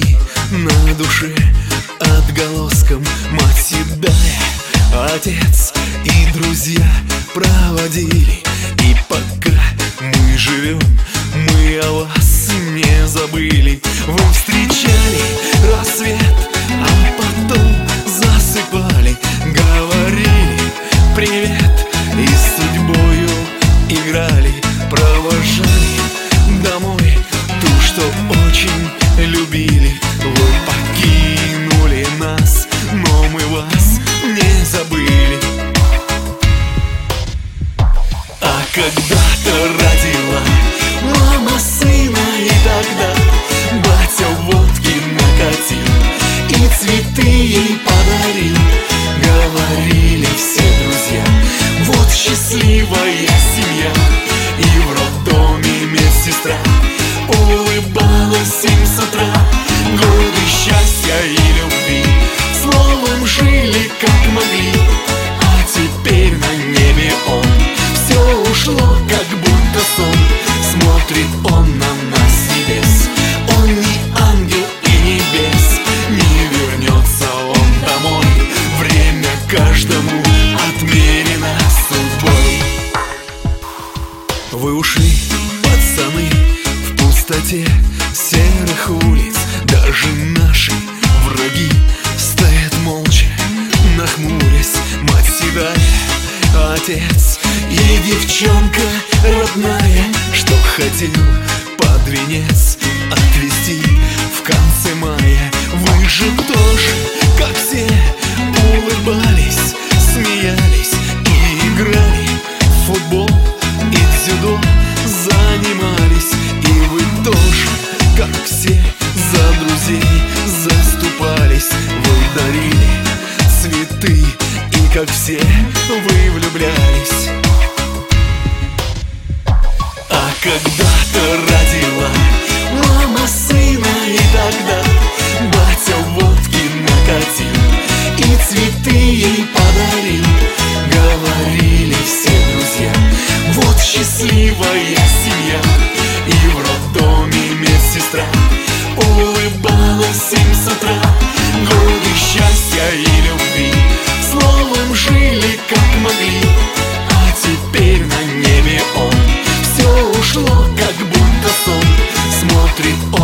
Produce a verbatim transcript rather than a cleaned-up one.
тоски на душе отголоском. Мать седая, отец и друзья проводили. И пока мы живем, мы о вас не забыли. Вы встречали рассвет, а потом засыпали, говорили привет и с судьбою играли. Провожали домой ту, что очень любили. Вы покинули нас, но мы вас не забыли. А когда-то родила мама сына, и тогда батя водки накатил и цветы ей подарил. Говорили все друзья: вот счастливая семья. И в роддоме медсестра улыбалась им с утра. Годы счастья и любви, словом жили как могли. А теперь на небе он, все ушло как будто сон. Смотрит он на нас с небес, он не ангел и не бес. Не вернется он домой, время каждому отмерено судьбой. Вы ушли, пацаны, в пустоте серых улиц. Даже наши враги стоят молча, нахмурясь. Мать седая, отец и девчонка родная, что хотел под венец отвезти в конце мая. Вы же тоже, как все, улыбались, смеялись и играли в футбол и дзюдо занимались. И вы тоже, как все, за друзей заступались. Вы дарили цветы, и как все, вы влюблялись. А когда-то родила мама сына, и тогда батя водки накатил и цветы ей подарил. Говорили все друзья: вот счастливая семья. И в роддоме медсестра улыбалась им с утра. Годы счастья и любви, словом жили как могли. А теперь на небе он, все ушло как будто сон. Смотрит он